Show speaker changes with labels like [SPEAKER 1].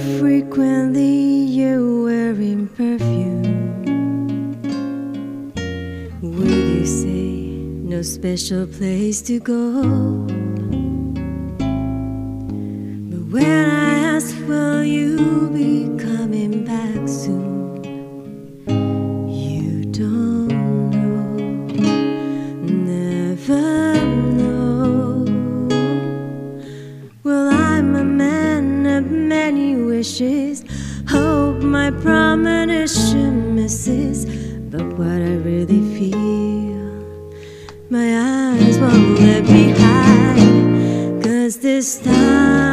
[SPEAKER 1] frequently you're wearing perfume? Would you say no special place to go? But when I ask, will you be coming back soon? You don't know, never know. Well, I'm a man of many wishes, hope my premonition misses. But what I really feel, my eyes won't let me hide, 'cause this time